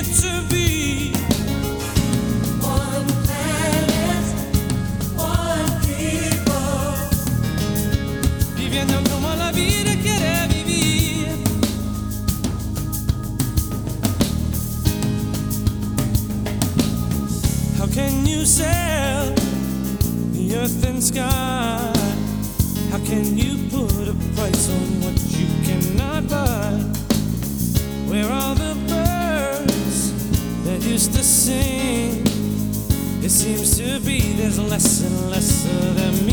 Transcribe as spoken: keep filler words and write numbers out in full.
meant to be. One planet, one people. Viviendo como la vida quiere vivir. How can you sell the earth and sky? How can you put a price on what you cannot buy? Where are the birds that used to sing? It seems to be there's less and less of them